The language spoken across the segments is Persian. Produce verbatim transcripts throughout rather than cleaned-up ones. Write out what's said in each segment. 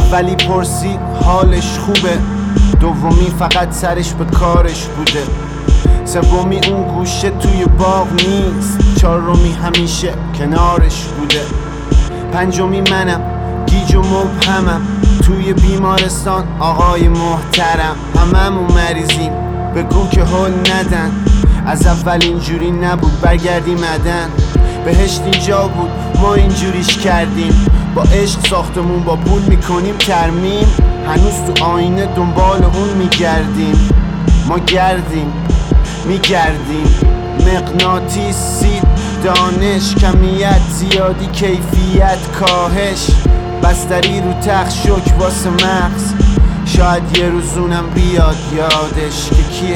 اولی پرسید حالش خوبه، دومی فقط سرش به کارش بوده، سومی اون گوشه توی باغ نیست، چهارمی همیشه کنارش بوده، پنجمی منم گیج و مبهمم توی بیمارستان آقای محترم. هممون مریضیم بگو که حل ندن، از اول اینجوری نبود برگردیم عدن، بهشت اینجا بود ما اینجوریش کردیم، با عشق ساختمون با پول میکنیم ترمیم، هنوز تو آینه دنبال اون میگردیم، ما گردیم میگردیم مغناطیسی دانش، کمیت زیادی کیفیت کاهش، بستری رو تخت شک واسه مغز، شاید یه روزونم بیاد یادش که کیه.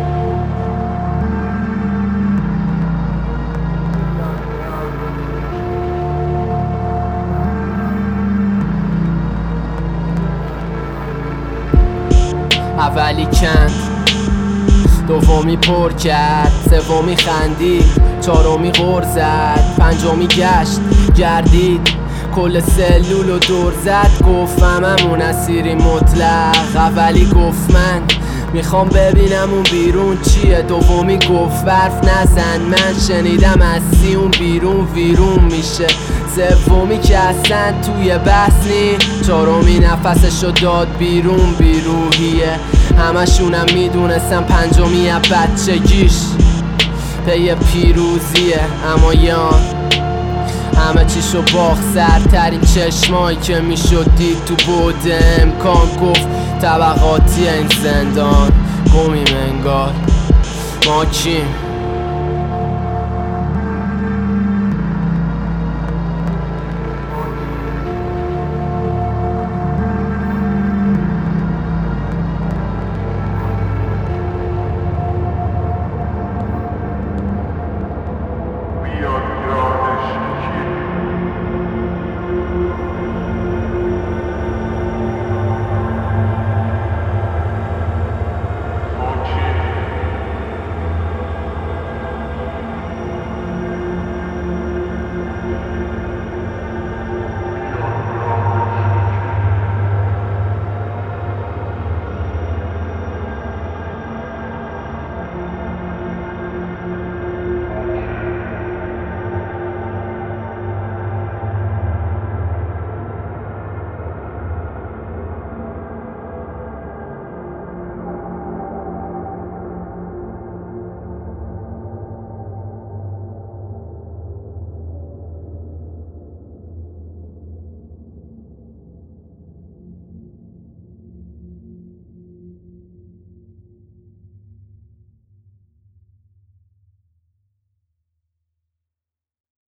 اولی کند، دومی پر کرد، سومی خندید، چهارمی غر زد، پنجمی گشت گردید، کل سلول و دور زد، گفت هممون اسیری مطلق. اولی گفت من میخوام ببینم اون بیرون چیه، دومی گفت برف نزن من شنیدم از اون بیرون ویرون میشه، سومی که اصلا توی بحث نی، چهارمی نفسشو داد بیرون بیروحیه، همشونم میدونستم پنجمی از بچگیش پی پیروزیه، اما یان همه چیشو باخت، سرترین چشمایی که میشد دید تو بود امکان، گفت طبقاتی این زندان گمیم انگار، ما کیم